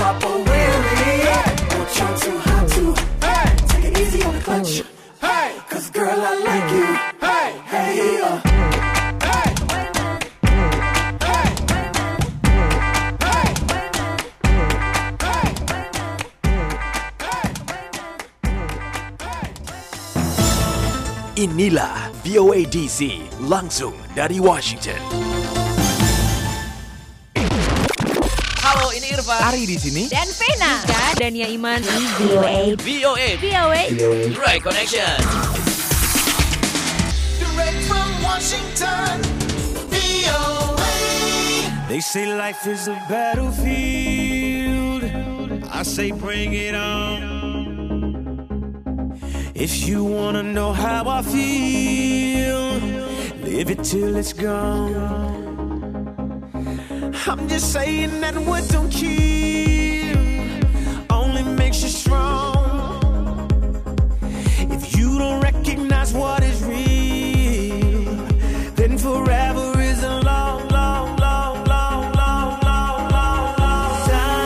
drop a wheelie. Won't you too hot to take it easy on the clutch. Cause girl, I like you. Hey, Inilah VOA DC langsung dari Washington. Halo, ini Irfan. Ari di sini. Dan Vena. Dan ya Iman. VOA. Right Connection. direct from Washington, VOA. They say life is a battlefield. I say bring it on. If you wanna know how I feel, live it till it's gone. I'm just saying that what don't kill only makes you strong. If you don't recognize what is real, then forever is a long, long, long, long, long, long, long, long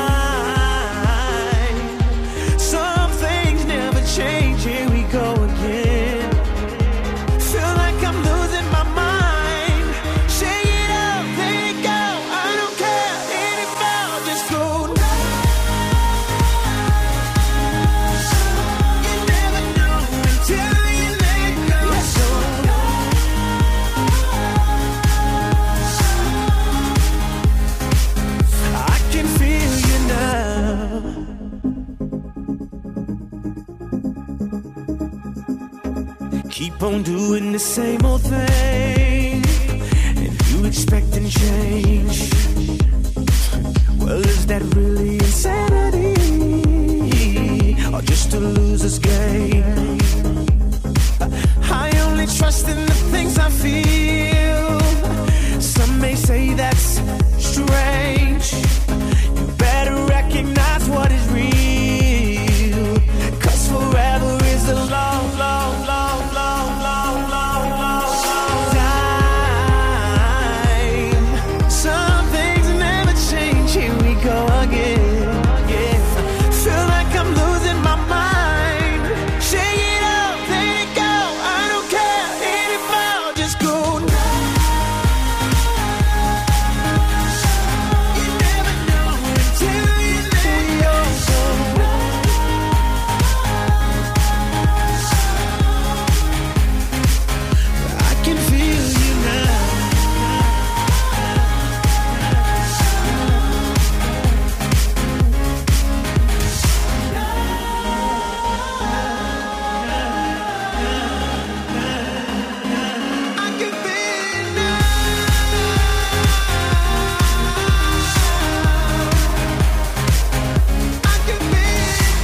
time. Some things never change. Here we go again. Feel like I'm losing my mind. Shake it up, let it go. I don't care anymore. Just go now. You never know until you let go. Let's go now. I can feel you now. Keep on doing the same old thing, and you expecting change. Well, is that really insanity, or just a loser's game? I only trust in the things I feel. Some may say that's strange. You better recognize what is real, 'cause forever is a long, long, long, long, long, long, long, long time. Some things never change. Here we go again. Yeah. Feel like I'm losing my mind. Shake it up, let it go. I don't care anymore. Just go now. You never know until you let go. I can feel you now. I can feel it now. I can feel it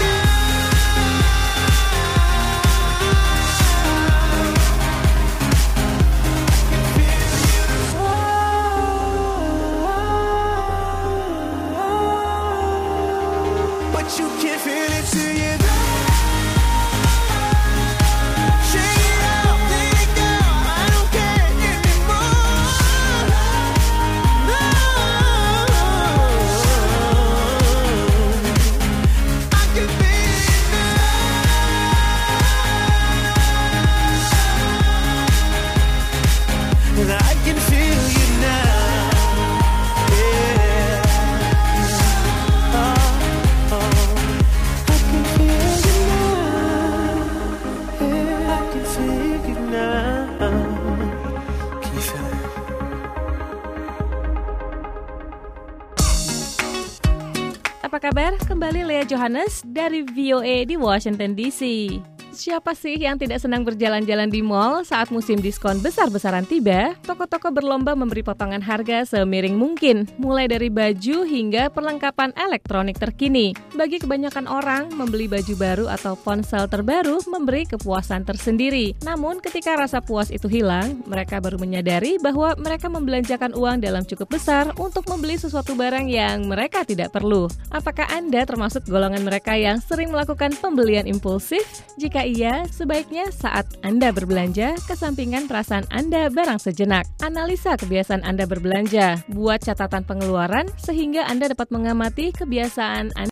now. But you can't feel it till you're there. Shake it up, let it go. I don't care anymore. No. I can feel it now. And I can feel you now. Yeah. I can feel you now. Yeah, I can feel you now. Can you feel it? Apa kabar? Kembali Lea Johannes dari VOA di Washington DC. Siapa sih yang tidak senang berjalan-jalan di mall saat musim diskon besar-besaran tiba? Toko-toko berlomba memberi potongan harga semiring mungkin, mulai dari baju hingga perlengkapan elektronik terkini. Bagi kebanyakan orang, membeli baju baru atau ponsel terbaru memberi kepuasan tersendiri. Namun, ketika rasa puas itu hilang, mereka baru menyadari bahwa mereka membelanjakan uang dalam cukup besar untuk membeli sesuatu barang yang mereka tidak perlu. Apakah Anda termasuk golongan mereka yang sering melakukan pembelian impulsif? Jika iya, sebaiknya saat Anda berbelanja, kesampingkan perasaan Anda barang sejenak. Analisa kebiasaan Anda berbelanja. Buat catatan pengeluaran sehingga Anda dapat mengamati kebiasaan Anda